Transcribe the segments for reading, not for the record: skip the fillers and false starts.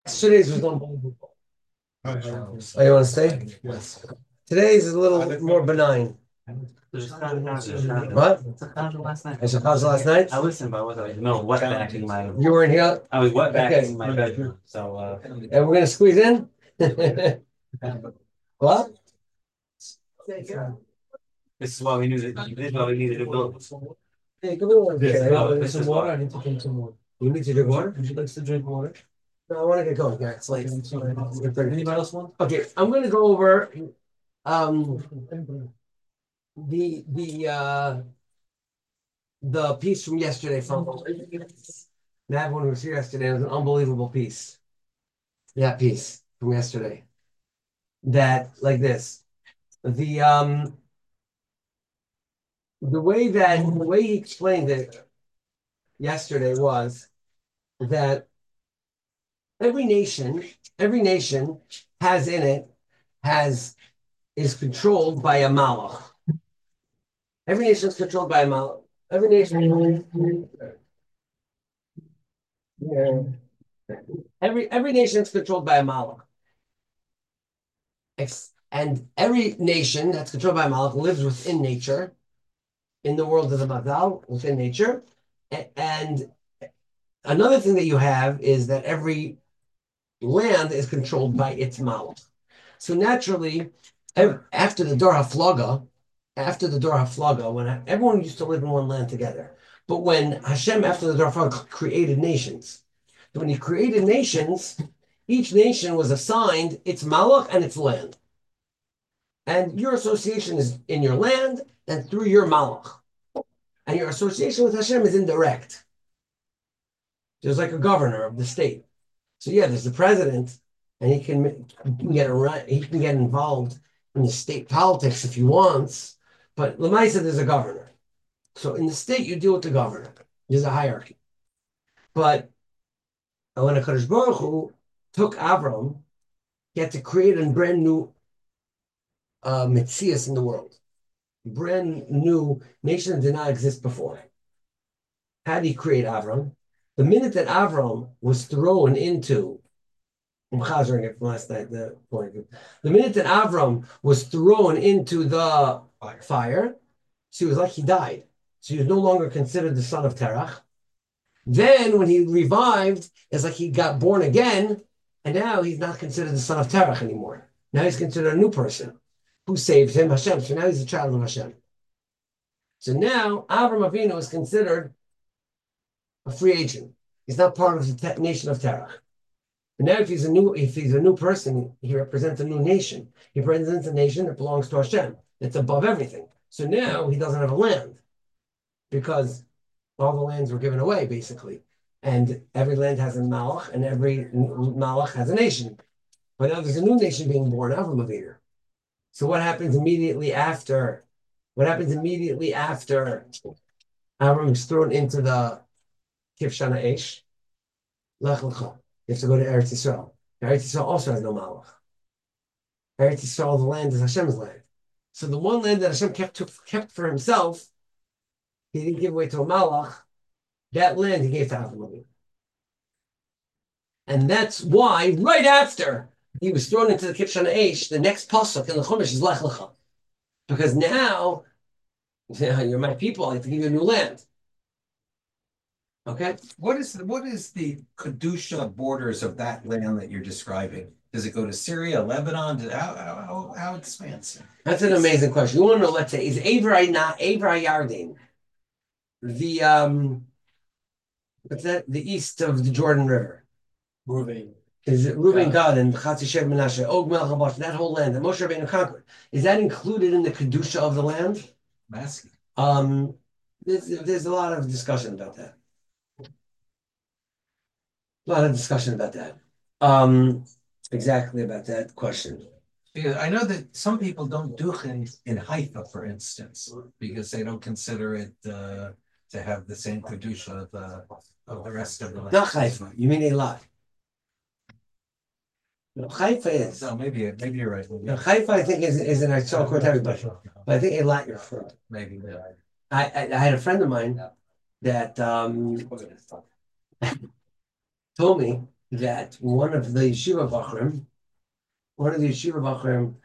Today's was unbelievable. Oh, you want to stay? Yes. Today's is a little more benign. What? Last night. It's a cause last night? I listened, but I wasn't, no, wetbacking my, You weren't here? I was wetbacking Okay. my bedroom, so, And we're gonna squeeze in? What? this is why we needed, this is why we needed to build. Hey, come on. This is how- Okay. this Some is water. why. I need to drink some water. You need to drink water? Would you like to drink water? No, I want to get going. Yeah, it's late. Anybody else want? Okay, I'm gonna go over um the the uh the piece from yesterday from Matt when was here yesterday. It was an unbelievable piece. That piece from yesterday. That like this. The the way he explained it yesterday was that every nation has in it has is controlled by a malach. Every nation is controlled by a malach. Every nation, yeah. Every nation is controlled by a malach. And every nation that's controlled by a malach lives within nature, in the world of the Mazal, within nature. And another thing that you have is that every land is controlled by its malach. So naturally, after the Dor HaFlaga, when everyone used to live in one land together, but when Hashem, after the Dor HaFlaga, created nations, when he created nations, each nation was assigned its malach and its land. And your association is in your land and through your malach. And your association with Hashem is indirect. There's like a governor of the state. So yeah, there's the president, and he can get involved in the state politics if he wants. But Lamaisa, there's a governor. So in the state, you deal with the governor. There's a hierarchy. But when HaKadosh Baruch Hu took Avram, he had to create a brand new Metzias in the world. Brand new nation that did not exist before. How did he create Avram? The minute that Avram was thrown into, I'm chazering it from last night, the point. The minute that Avram was thrown into the fire, so he was like he died. So he was no longer considered the son of Terach. Then when he revived, it's like he got born again, and now he's not considered the son of Terach anymore. Now he's considered a new person. Who saved him? Hashem. So now he's a child of Hashem. So now Avram Avinu is considered a free agent. He's not part of the nation of Terach. But now if he's a new person, he represents a new nation. He represents a nation that belongs to Hashem. It's above everything. So now he doesn't have a land because all the lands were given away, basically. And every land has a malach, and every malach has a nation. But now there's a new nation being born, Avram Avinu. So what happens immediately after? What happens immediately after Avram is thrown into the Kivshana Eish? Lech Lecha. You have to go to Eretz Yisrael. Eretz Yisrael also has no malach. Eretz Yisrael, the land is Hashem's land. So the one land that Hashem kept for himself, he didn't give away to a malach. That land he gave to Avram. And that's why right after he was thrown into the Kivshana Eish, the next pasuk in the Chumash is Lech Lecha. Because now you're my people, I have to give you a new land. Okay? What is the Kedusha borders of that land that you're describing? Does it go to Syria, Lebanon? How expansive? That's an amazing question. You want to know, let's say, is Avrei not Avrei Yarden? The what's that? The east of the Jordan River. Ruvain. Is it Reuben Gad and Chatzi Shev Menashe, Og Melech Habash, that whole land that Moshe Rabbeinu conquered? Is that included in the Kedusha of the land? Massive. There's a lot of discussion about that. A lot of discussion about that. Exactly about that question. Because I know that some people don't do it in Haifa, for instance, because they don't consider it to have the same Kedusha of the rest of the land. Not Haifa. You mean Eilat? No, Haifa is. No, maybe you're right. No, Haifa, I think, is an Eretz with everybody. But I think Eilat you're referring to. Maybe. Yeah. I had a friend of mine that told me that one of the yeshiva bachrim,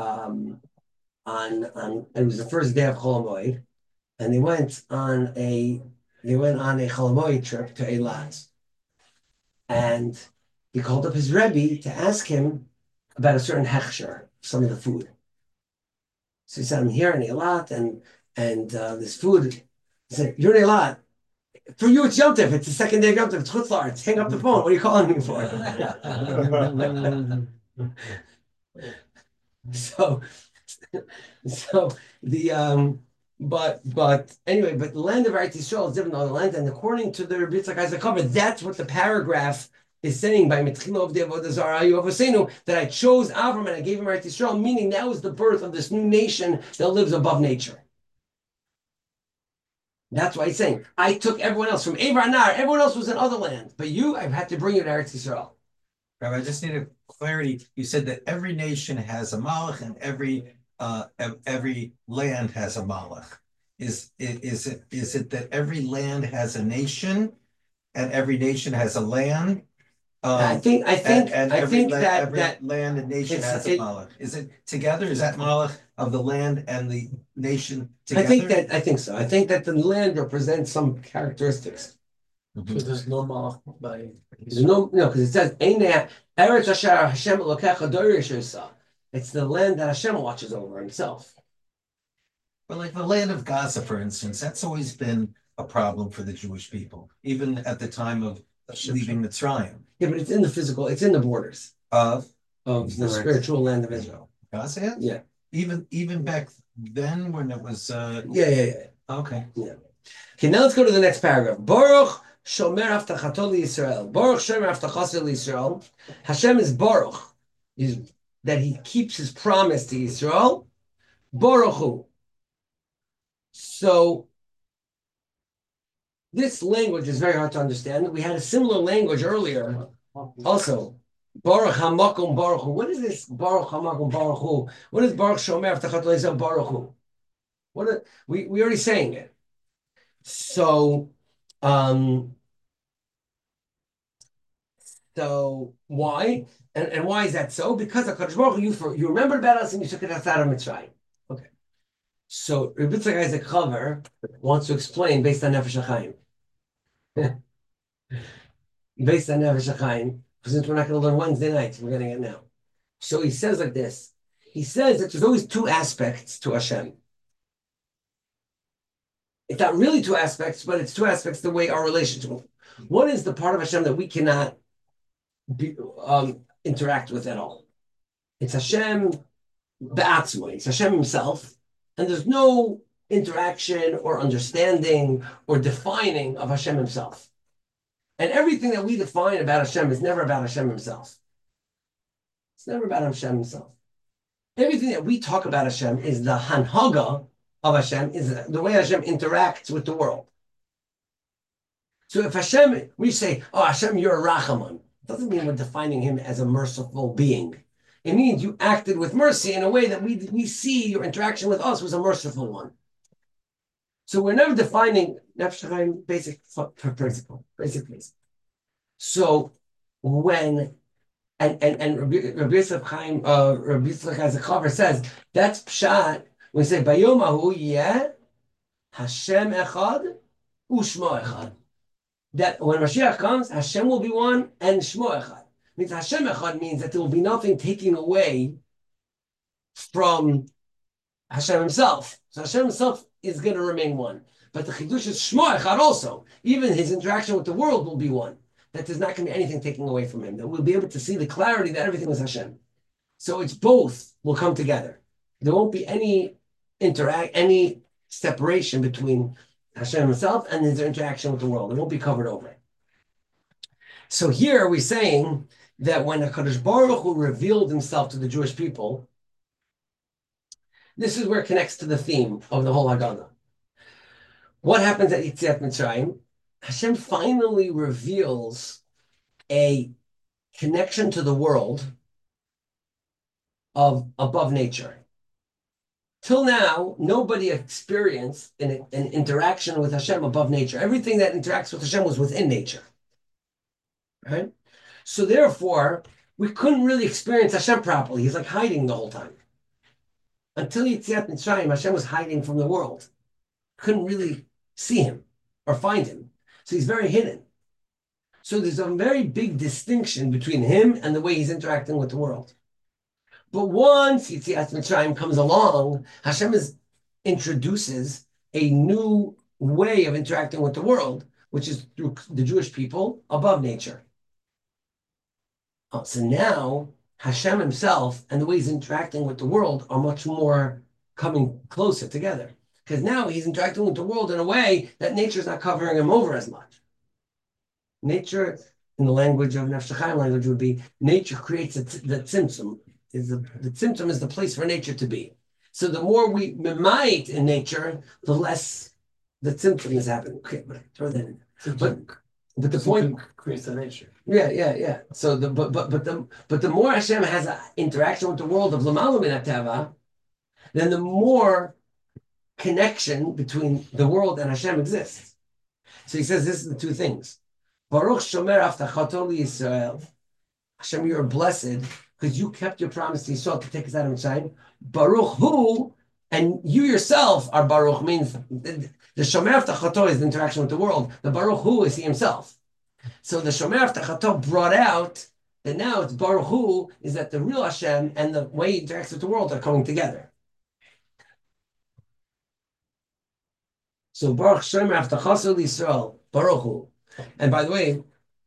on it was the first day of Chol Hamoed, and they went on a Chol Hamoed trip to Eilat, and he called up his Rebbe to ask him about a certain hechsher, some of the food. So he said, "I'm here in Eilat, and this food." He said, "You're in Eilat. For you, it's Yom Tov. It's the second day of Yom Tov. It's Chutz La'aretz. Hang up the phone. What are you calling me for?" So, so but anyway, but the land of Eretz Yisrael is different than the land, and according to the Rebbe Yitzchak Heiser, that's what the paragraph is saying by Mitchila of the Avodah Zarah Avosenu, that I chose Avram and I gave him Eretz Yisrael, meaning that was the birth of this new nation that lives above nature. That's why he's saying, I took everyone else from Avar Nar, everyone else was in other land, but you, I've had to bring you to Eretz Yisrael. Rabbi, I just need a clarity. You said that every nation has a malach and every land has a malach. Is it that every land has a nation and every nation has a land? I think every that land and nation has a malach. Is it together? Is that malach of the land and the nation together? I think so. I think that the land represents some characteristics. So there's no malach by. There's no, because it says Eretz Asher Hashem Elokecha Dorish Yosah. It's the land that Hashem watches over himself. But like the land of Gaza, for instance, that's always been a problem for the Jewish people, even at the time of leaving Mitzrayim. Yeah, but it's in the physical, it's in the borders Of the spiritual land of Israel. Gaza? Yeah. Even back then when it was Yeah. Okay. Yeah. Okay, now let's go to the next paragraph. Baruch Shomer Avtachato Yisrael. Baruch Shomer Avtachato Yisrael. Hashem is Baruch, is that he keeps his promise to Yisrael. Baruch Hu. So this language is very hard to understand. We had a similar language earlier also. Baruch Hamakom Baruch Hu. What is this Baruch Hamakom Baruch Hu? What is Baruch Shomer Avtachato Yisrael Baruch Hu? We already saying it. So why? And why is that so? Because HaKadosh Baruch Hu, you remembered about us and you took it out of Mitzrayim. Okay. So Rebbe Yitzchak Heiser Chaver wants to explain based on Nefesh HaChaim. Based on Nefesh HaChaim, since we're not going to learn Wednesday nights, we're getting it now. So he says like this. He says that there's always two aspects to Hashem. It's not really two aspects, but it's two aspects the way our relationship. One is the part of Hashem that we cannot interact with at all. It's Hashem Ba'atzmo. It's Hashem himself, and there's no interaction or understanding or defining of Hashem himself. And everything that we define about Hashem is never about Hashem himself. It's never about Hashem himself. Everything that we talk about Hashem is the hanhaga of Hashem, is the way Hashem interacts with the world. So if Hashem, we say, oh Hashem, you're a Rachaman, it doesn't mean we're defining him as a merciful being. It means you acted with mercy in a way that we see your interaction with us was a merciful one. So we're never defining Nefesh HaChaim basic principle. So when and Rabbi Yitzchak Heiser Chaver says that's pshat. We say Bayom Ahu Yeh Hashem Echad Ushmo Echad. That when Mashiach comes, Hashem will be one and Shmo Echad. Means Hashem Echad means that there will be nothing taking away from Hashem himself. So Hashem himself is going to remain one. But the Chidush is Shmo Echad also. Even his interaction with the world will be one. That there's not going to be anything taking away from him. That we'll be able to see the clarity that everything was Hashem. So it's both will come together. There won't be any separation between Hashem himself and his interaction with the world. It won't be covered over. So here we're saying that when HaKadosh Baruch Hu revealed himself to the Jewish people, this is where it connects to the theme of the whole Haggadah. What happens at Yetziat Mitzrayim? Hashem finally reveals a connection to the world of above nature. Till now, nobody experienced an interaction with Hashem above nature. Everything that interacts with Hashem was within nature. Right? So therefore, we couldn't really experience Hashem properly. He's like hiding the whole time. Until Yetziat Mitzrayim, Hashem was hiding from the world. Couldn't really see him or find him. So he's very hidden. So there's a very big distinction between him and the way he's interacting with the world. But once Yetziat Mitzrayim comes along, Hashem introduces a new way of interacting with the world, which is through the Jewish people above nature. So now Hashem himself and the way he's interacting with the world are much more coming closer together. Because now he's interacting with the world in a way that nature is not covering him over as much. Nature, in the language of Nefesh HaChaim language, would be nature creates the tzimtzum. The tzimtzum is the place for nature to be. So the more we might in nature, the less the tzimtzum is happening. Okay, but throw that in. But the point creates the nature. Yeah. So the more Hashem has an interaction with the world of L'malam min HaTeva, then the more connection between the world and Hashem exists. So he says this is the two things. Baruch Shomer Avtachato Yisrael. Hashem, you are blessed because you kept your promise to Yisrael to take us out of Mitzrayim. Baruch Hu, and you yourself are Baruch, means the Shomer Avtachato is the interaction with the world. The Baruch Hu is he himself. So the Shomer Avtachato brought out that now it's Baruch Hu, is that the real Hashem and the way he interacts with the world are coming together. So Baruch Shomer Avtachato Yisrael, Baruch Hu. And by the way,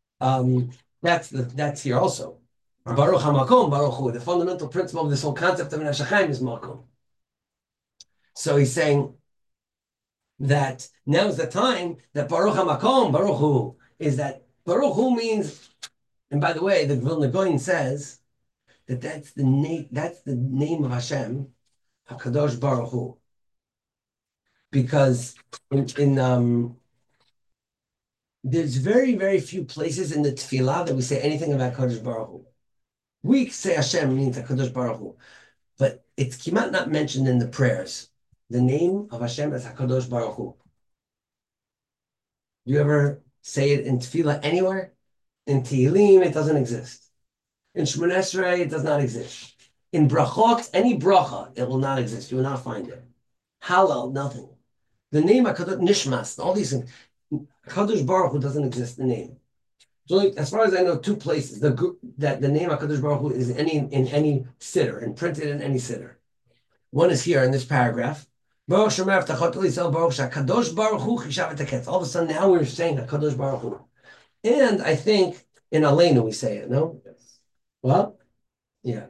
that's here also. Baruch HaMakom, Baruch Hu. The fundamental principle of this whole concept of Nefesh HaChaim is Makom. So he's saying that now is the time that Baruch HaMakom, Baruch Hu, is that Baruch Hu means, and by the way, the Vilna Gaon says that that's the name of Hashem, HaKadosh Baruch Hu. Because in there's very, very few places in the Tefillah that we say anything about Kadosh Baruch Hu. We say Hashem means Kadosh Baruch Hu, but it's kimat not mentioned in the prayers. The name of Hashem is HaKadosh Baruch Hu. Do you ever say it in Tefillah anywhere? In Tehillim, it doesn't exist. In Shemona Esrei, it does not exist. In Brachot, any bracha, it will not exist. You will not find it. Halal, nothing. The name HaKadosh, Nishmas, all these things. Kadosh Baruch Hu doesn't exist, the name. So as far as I know, two places that the name HaKadosh Baruch Hu is in any siddur and printed in any siddur. One is here in this paragraph. Baruch Shomer Avtachot Yisrael Baruch HaKadosh Baruch Hu Chishav V'Teketz. All of a sudden now we're saying HaKadosh Baruch Hu. And I think in Aleinu we say it, no? Yes. What? Yeah.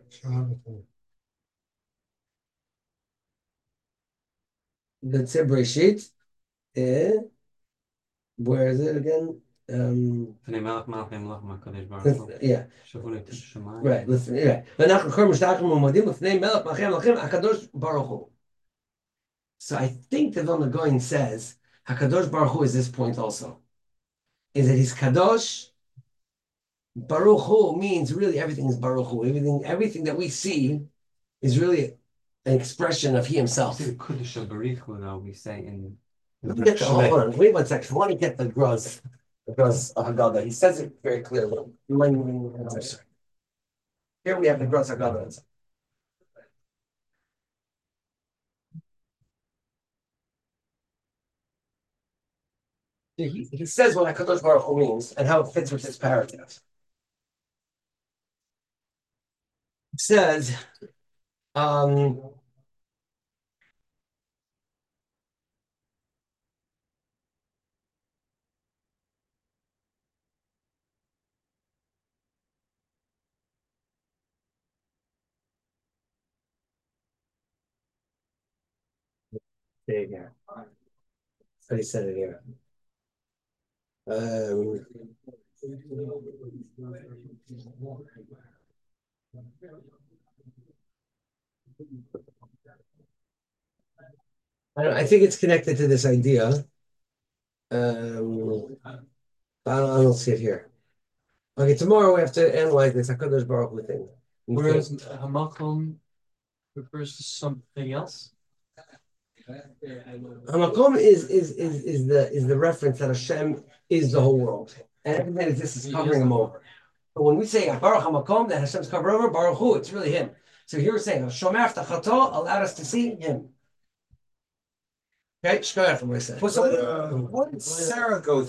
The Bereshit. Where is it again? Yeah. Right. Listen. Yeah. So I think the Vilna Gaon says Hakadosh Baruch Hu is this point also. Is that he's Kadosh? Baruch Hu means really everything is Baruch Hu. Everything that we see is really an expression of he himself. Kodesh Baruch Hu, though, we say in. Hold on, wait 1 second. I want to get the Gross of Haggadah. He says it very clearly. Here we have the Gross Haggadah. He says what HaKadosh Baruch Hu means and how it fits with this paragraph. It says, there you go. So he said it here. I think it's connected to this idea. I don't see it here. Okay, tomorrow we have to analyze this HaKadosh Baruch Hu thing. Whereas Hamakom refers to something else. Hamakom is the reference that Hashem is the whole world, and everything that exists is covering him over. But when we say Baruch HaMakom, that Hashem's covered over, Baruch Hu, it's really him. So here we're saying Shomer Tachato allowed us to see him. Okay, Shkoyach, what I said. What did Sarah go through?